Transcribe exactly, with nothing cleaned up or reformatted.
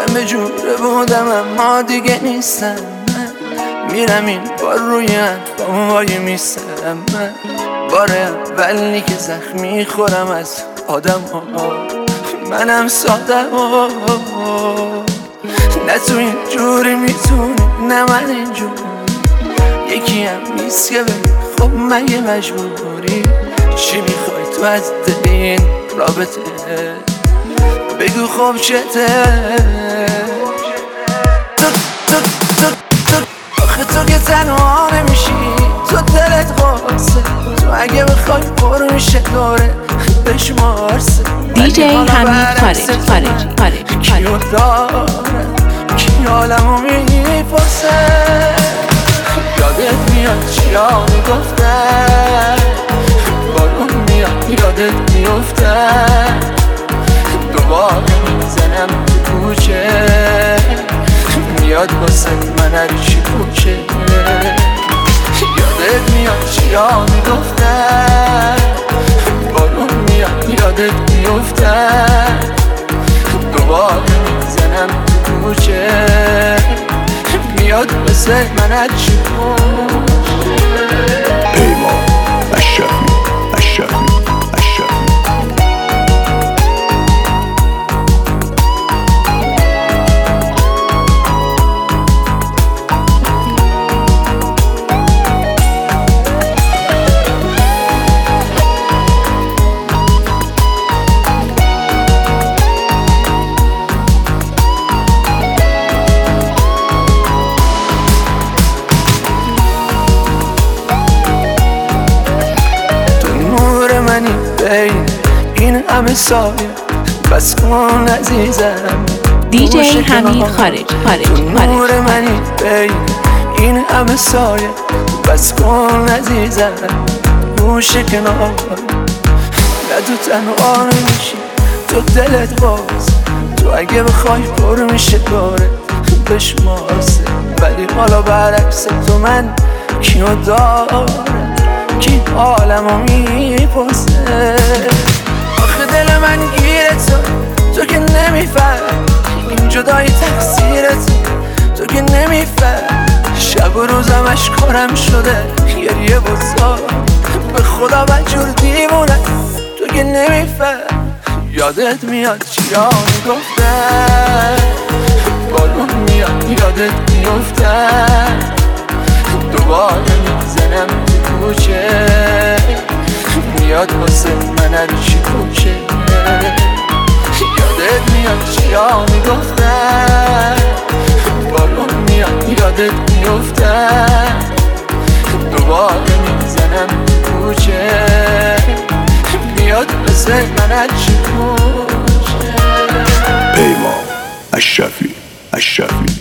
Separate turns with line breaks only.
من به جور بودم اما دیگه نیستم. من میرم این بار روی با وای میستم. من بار اولی که زخمی خورم از آدم ها. منم ساده ها نه تو این جوری میتونی نه من اینجور. یکی هم نیست که بگی خب مگه مجبوری. چی میخوای تو از دل این رابطه؟ بگو خب چته؟ تو تو تو تو آخه تو که تنها نمیشی. تو دلت قاسه. تو اگه بخوای برو میشه دوره بشمار سه.
دی جی حمید خارجی خارجی خارجی
کیو داره کی حالمو میپرسه. یادت میاد چیا میگفتن بارون میاد یادت میفتن. دوباره میزنم تو کوچه میاد واسه من هرچی کوچه. یادت میاد چیا میگفتن بارون میاد یادت میفتن. دوباره میزنم تو کوچه میاد واسه من هرچی کوچه.
پیمان اشرفی اشرفی اشرفی
این همه سایه بس کن عزیزم.
دی جی حمید خارجی خارجی
نور منی بین این همه سایه بس کن عزیزم. گوش کنار نه تو تنها نمیشی. تو دلت باز. تو اگه بخوای پر میشه داره بشمار سه. ولی حالا برعکس تو من کیو داره کی حالمو میپرسه. آخه دل من گیره تو تو که نمیفهم. این جدایی تقصیرت تو که نمیفهم. شب و روزم اشکارم شده گریه بزار. به خدا بجور دیوونه تو که نمیفهم. یادت میاد چیا میگفتن بارون میاد یادت میفتن. دوباره میزنم تو کوچه میاد واسه من هرچی کوچه. یادت میاد چیا میگفتن بارون میاد یادت میفتن. دوباره میزنم تو کوچه میاد واسه من هرچی کوچه.
پیمان اشرفی اشرفی